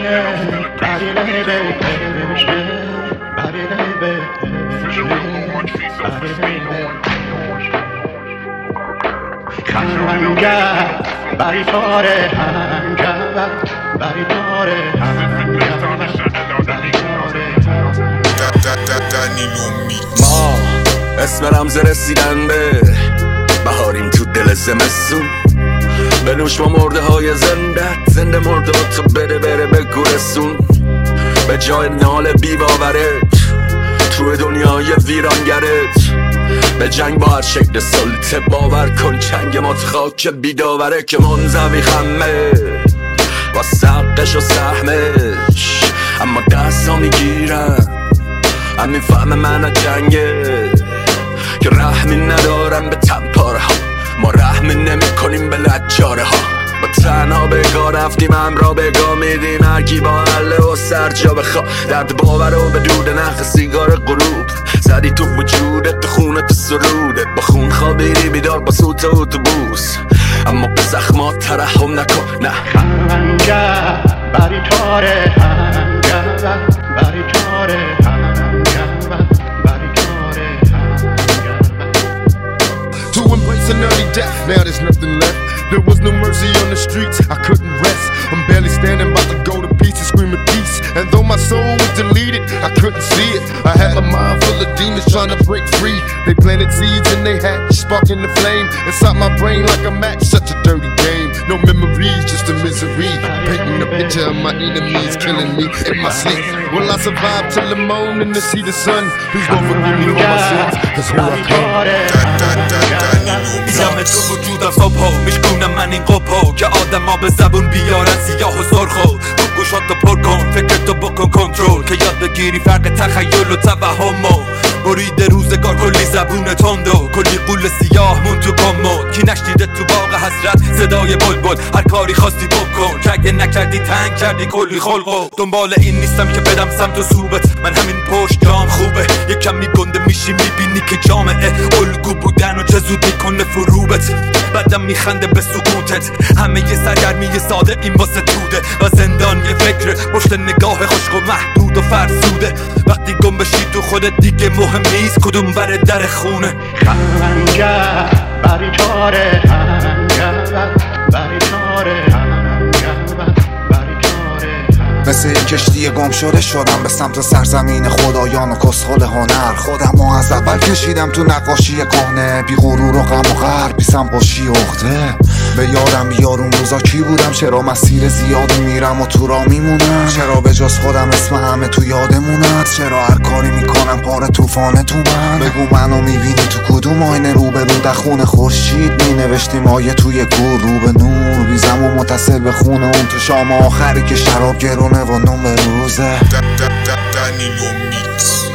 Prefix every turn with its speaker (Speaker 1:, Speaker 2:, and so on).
Speaker 1: ما اسم رمز رسیدن به بهاریم تو دل زمستون. بنوش ما مرده های زنده مرده و تو بره به گورستون. به جای ناله بی‌باورت توی دنیای ویرانگرت، به جنگ با هر شکل سلطه باور کن چنگ ما تو خاک بیداوره که منزوی خمه با سقش و سهمش، اما دستا میگیرم همین فهم من از جنگه که رحمی ندارم به تنپاره ها. ما رحمی نمی کنیم به لجاره ها. با تنها بگاه رفتیم همراه بگاه میدیم هرکی با حله و سرجا بخوا. درد باور و به دود نخ سیگار غروب زدی تو وجودت، تو خونت سرودت، با خون خوابیدی بیدار با سوت اتوبوس، اما به زخمات ترحم نکن. نه
Speaker 2: بری تاره بری تاره
Speaker 3: To embrace an early death, now there's nothing left. There was no mercy on the streets, I couldn't rest. I'm barely standing, about to go to pieces, screaming peace. And though my soul was deleted, I couldn't see it. I had my mind full of demons trying to break free. They planted seeds and they had sparking the flame inside my brain like a match, such a dirty game. No memories, just a misery. Painting a picture of my enemies killing me in my sleep. Will I survive till the morning to see the sun? Please don't forgive me for my sins, cause here I come.
Speaker 1: میدم تو وجودم صبح میشکونم من این قپو که آدم ها به زبون بیارن سیاه و سرخو. تو گوشاتو پر کن فکرتو بکن کنترل که یاد بگیری فرق تخیل و توهمو. برید روزگار کلی زبون تندو کلی قول سیاه مون تو کمد. کی نشنیده تو باغ حسرت صدای بلبل هر کاری خواستی بکن که اگه نکردی تنگ کردی کلی خلقو. دنبال این نیستم که بدم سمت و صوبت، من همین پشت جام خوبه. یکم میگنده میشی میبینی که جامعه الگو بودن و چه زود میکنه فروبت. بعدم میخنده به سکوتت، همه یه سرگرمی ساده این واسه توده و زندان یه فکر پشت نگاه خشک و محدود و فرسوده. وقتی گم بشی تو خودت دیگه مهم نیست کدوم بره در خونه.
Speaker 2: خنگر بری تاره بری تاره
Speaker 4: مثل یک کشتی گم شده شدم به سمت سرزمین خدایان و کسخل هنر. خودمو از اول کشیدم تو نقاشی کهنه، بی غرور و غم و غرب، بی سمپاشی عقده. به یادم بیار اون روزا کی بودم، چرا مسیر زیادی میرم و تو را میمونم، چرا به جز خودم اسم همه تو یادموند، چرا هر کاری میکنم پاره طوفانه تو من. بگو منو میبینی تو کدوم آینه، رو به رو در خون خورشید مینوشتیم آیه توی گور رو به نور. بیزم و متصل به خونه اون تو شام آخری که شراب گرونه و نون به روزه.
Speaker 3: Danilo Mix.